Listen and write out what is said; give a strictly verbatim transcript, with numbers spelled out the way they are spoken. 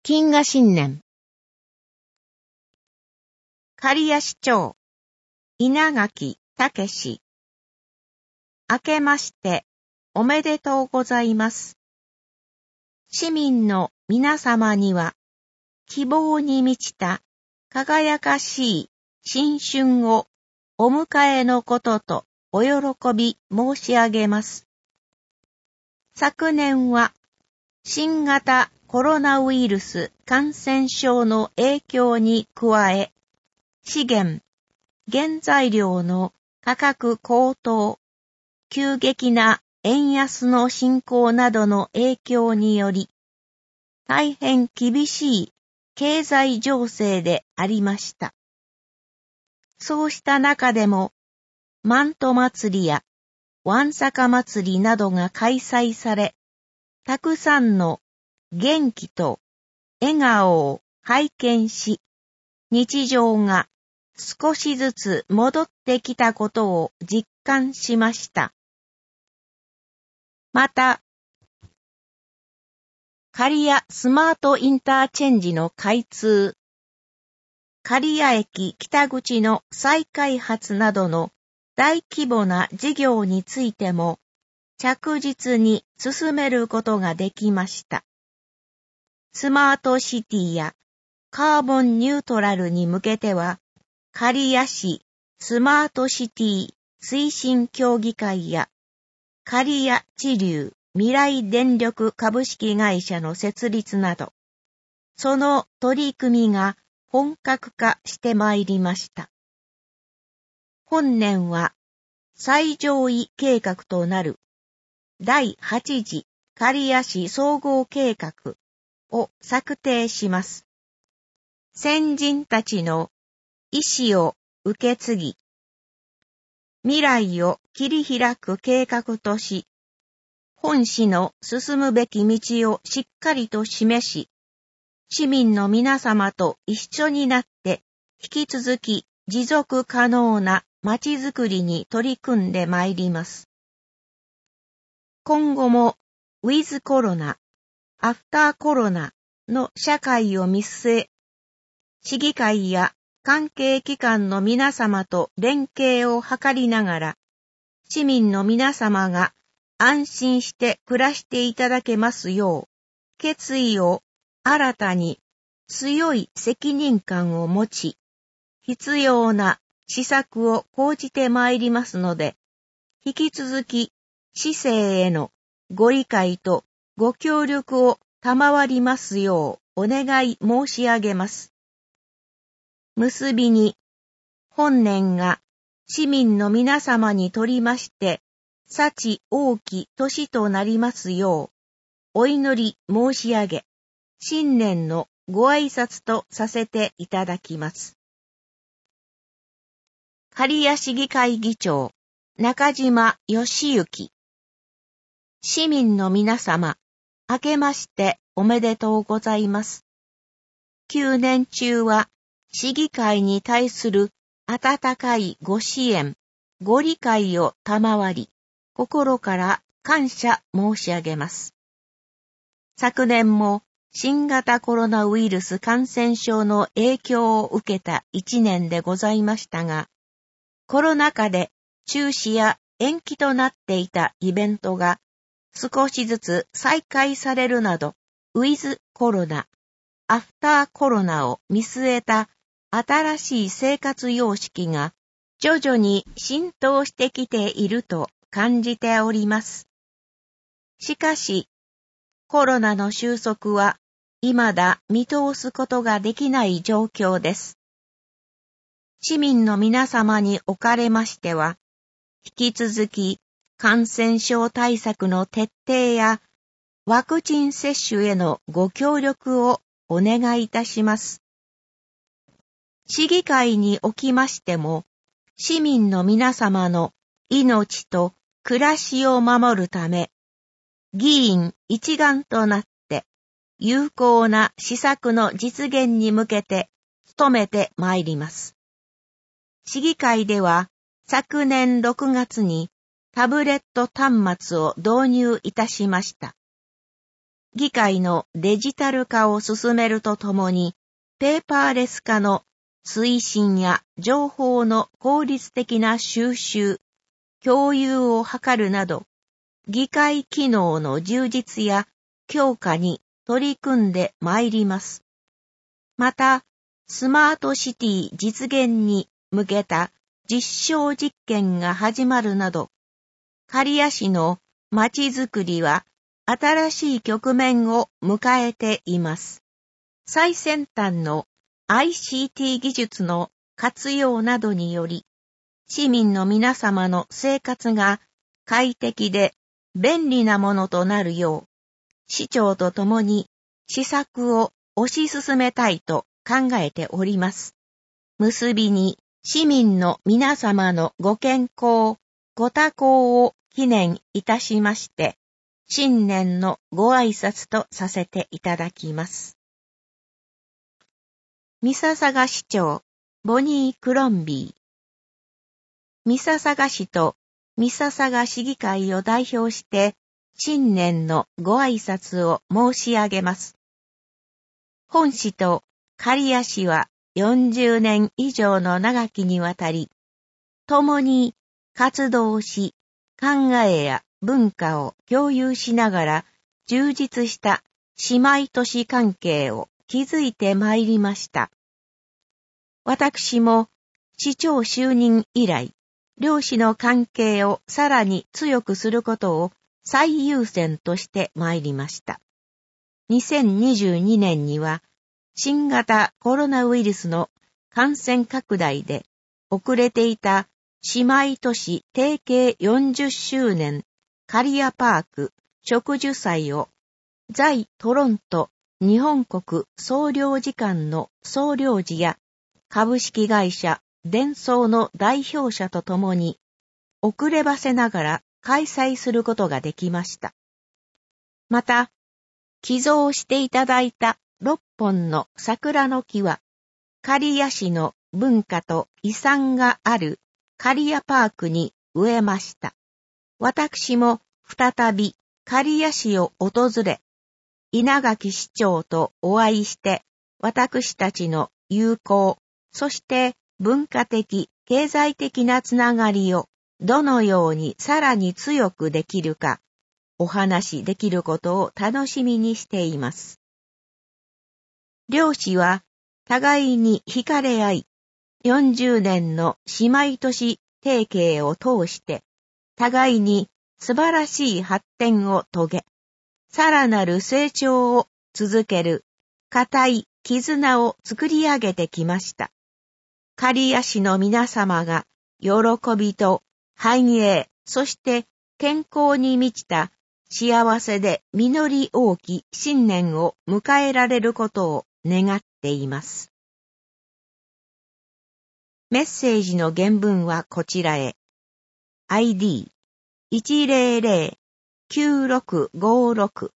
金河新年。刈谷市長、稲垣武史。明けまして、おめでとうございます。市民の皆様には、希望に満ちた輝かしい新春をお迎えのこととお喜び申し上げます。昨年は、新型コロナウイルス感染症の影響に加え、資源、原材料の価格高騰、急激な円安の進行などの影響により、大変厳しい経済情勢でありました。そうした中でも、マント祭りやワンサカ祭りなどが開催され、たくさんの元気と笑顔を拝見し、日常が少しずつ戻ってきたことを実感しました。また、刈谷スマートインターチェンジの開通、刈谷駅北口の再開発などの大規模な事業についても着実に進めることができました。スマートシティやカーボンニュートラルに向けては、刈谷市スマートシティ推進協議会や刈谷地流未来電力株式会社の設立など、その取り組みが本格化してまいりました。本年は最上位計画となる第八次刈谷市総合計画を策定します。先人たちの意志を受け継ぎ、未来を切り開く計画とし、本市の進むべき道をしっかりと示し、市民の皆様と一緒になって引き続き持続可能なまちづくりに取り組んでまいります。今後もウィズコロナ、アフターコロナの社会を見据え、市議会や関係機関の皆様と連携を図りながら、市民の皆様が安心して暮らしていただけますよう、決意を新たに強い責任感を持ち、必要な施策を講じてまいりますので、引き続き市政へのご理解とご協力を賜りますようお願い申し上げます。結びに、本年が市民の皆様にとりまして、幸多き年となりますよう、お祈り申し上げ、新年のご挨拶とさせていただきます。刈谷市議会議長、中島義行。市民の皆様、明けましておめでとうございます。旧年中は、市議会に対する温かいご支援、ご理解を賜り、心から感謝申し上げます。昨年も新型コロナウイルス感染症の影響を受けた一年でございましたが、コロナ禍で中止や延期となっていたイベントが少しずつ再開されるなど、ウィズコロナ、アフターコロナを見据えた新しい生活様式が徐々に浸透してきていると感じております。しかし、コロナの収束は未だ見通すことができない状況です。市民の皆様におかれましては、引き続き感染症対策の徹底やワクチン接種へのご協力をお願いいたします。市議会におきましても、市民の皆様の命と暮らしを守るため、議員一丸となって有効な施策の実現に向けて努めてまいります。市議会では昨年ろくがつにタブレット端末を導入いたしました。 議会のデジタル化を進めるとともに、ペーパーレス化の推進や情報の効率的な収集、共有を図るなど、議会機能の充実や強化に取り組んでまいります。また、スマートシティ実現に向けた実証実験が始まるなど、刈谷市のまちづくりは新しい局面を迎えています。最先端の アイシーティー 技術の活用などにより、市民の皆様の生活が快適で便利なものとなるよう、市長と共に施策を推し進めたいと考えております。結びに市民の皆様のご健康、ご多幸を記念いたしまして、新年のご挨拶とさせていただきます。三笹市長、ボニー・クロンビー。三笹市と三笹市議会を代表して、新年のご挨拶を申し上げます。本市と刈谷市はよんじゅうねん以上の長きにわたり、共に活動し、考えや文化を共有しながら充実した姉妹都市関係を築いてまいりました。私も市長就任以来、両市の関係をさらに強くすることを最優先としてまいりました。にせんにじゅうにねんには新型コロナウイルスの感染拡大で遅れていた姉妹都市提携よんじゅっしゅうねん刈谷パーク植樹祭を在トロント日本国総領事館の総領事や株式会社デンソーの代表者とともに遅ればせながら開催することができました。また、寄贈していただいたろっぽんの桜の木は、刈谷市の文化と遺産がある刈谷パークに植えました。私も再び刈谷市を訪れ、稲垣市長とお会いして、私たちの友好、そして文化的、経済的なつながりをどのようにさらに強くできるか、お話しできることを楽しみにしています。両市は互いに惹かれ合い、よんじゅうねんの姉妹都市提携を通して、互いに素晴らしい発展を遂げ、さらなる成長を続ける固い絆を作り上げてきました。刈谷市の皆様が喜びと繁栄、そして健康に満ちた幸せで実り多き新年を迎えられることを願っています。メッセージの原文はこちらへ。アイディーいちまるまるきゅうろくごろく